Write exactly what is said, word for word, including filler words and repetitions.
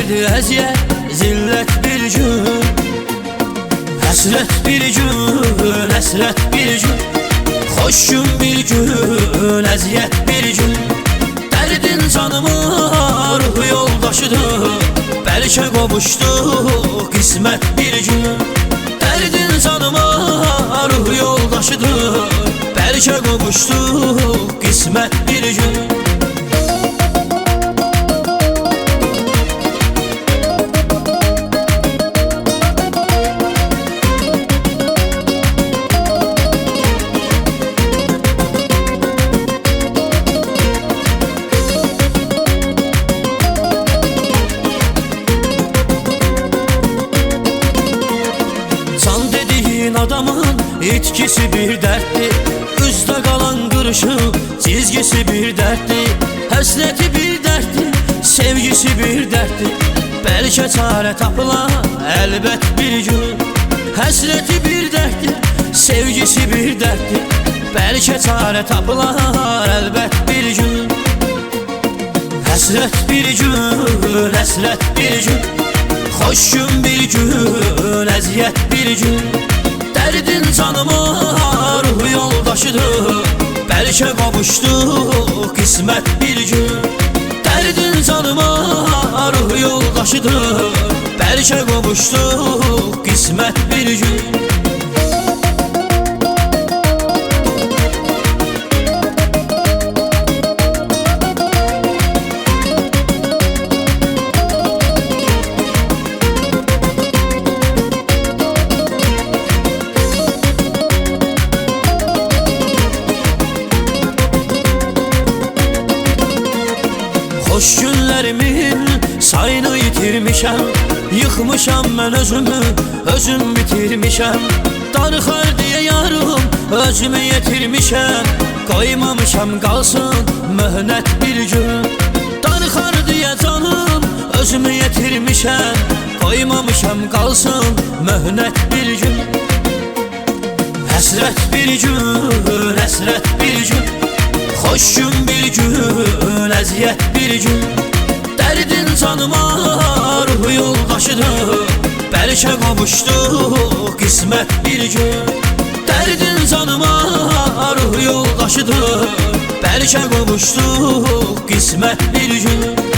Dərdi əziyyət, zillət bir gün, həsrət bir gün, həsrət bir gün, xoş gün bir gün, əziyyət bir gün. Dərdin canıma ruh yoldaşıdır, bəlkə qovuşduq qismət bir gün. Dərdin canıma ruh yoldaşıdır, bəlkə qovuşduq qismət bir gün. Adamın itkisi bir dertli, üstə qalan qırışıq çizgisi bir dertli, həsrəti bir dertli, sevgisi bir dertli. Bəlkə çarə tapılar əlbət bir gün. Həsrəti bir dertli, sevgisi bir dertli, bəlkə çarə tapılar əlbət bir gün. Həsrət bir gün, həsrət bir gün, xoş gün bir gün, əziyyət bir gün. Dərdin canıma ruh yoldaşıdır, bəlkə qovuşduq qismət bir gün. Dərdin canıma ruh yoldaşıdır, bəlkə qovuşduq qismət bir gün. Xoş günlərimin sayını yitirmişəm, yıxmışam mən özümü, özüm bitirmişəm. Darıxar deyə yarım özümü yetirmişəm, qoymamışam qalsın möhnət bir gün. Darıxar deyə canım özümü yetirmişəm, qoymamışam qalsın möhnət bir gün. Həsrət bir gün, həsrət bir gün, xoş gün bir gün, əziyyət bir gün. Dərdin canıma ruh yoldaşıdır, bəlkə qovuşduq qismət bir gün. Dərdin canıma ruh yoldaşıdır, bəlkə qovuşduq qismət bir gün.